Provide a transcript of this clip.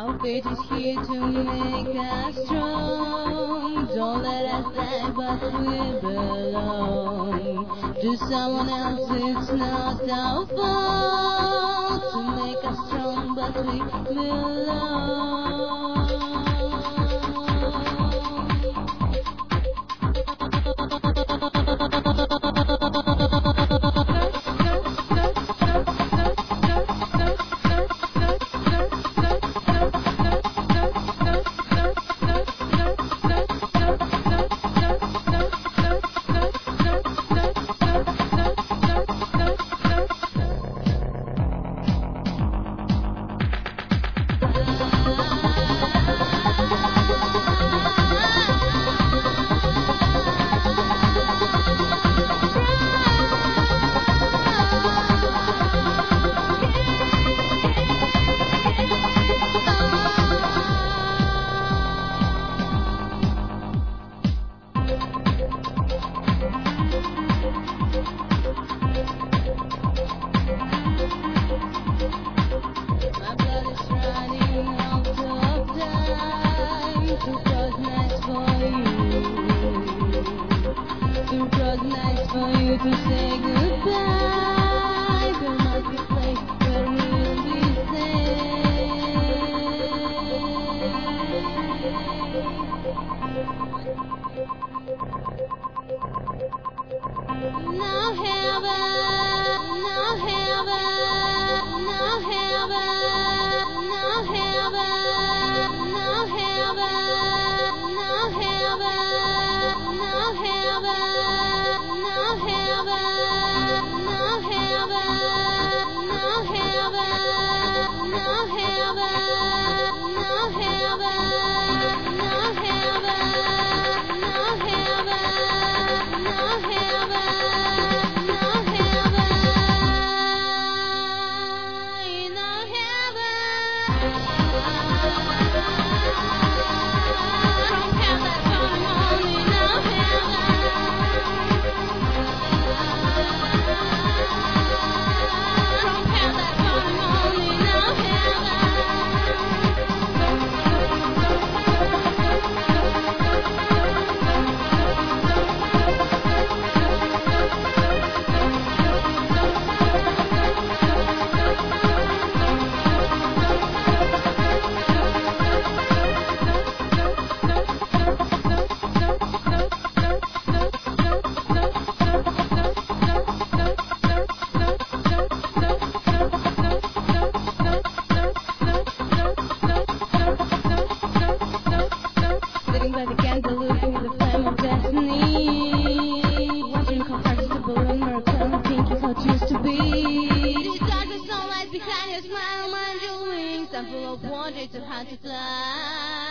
Our faith is here to make us strong. Don't let us die, but we belong to someone else. It's not our fault to make us strong, but we belong. For you to say goodbye, there must be a place where we'll be safe. No heaven, no heaven, no heaven, no heaven, no heaven, no heaven, no heaven. By the candle, looking at the flame of destiny, watching how fast the balloon miracle, thinking how it used to be. These darkest sunlight behind your smile, mind your wings. I'm full of wonder, too hard to fly.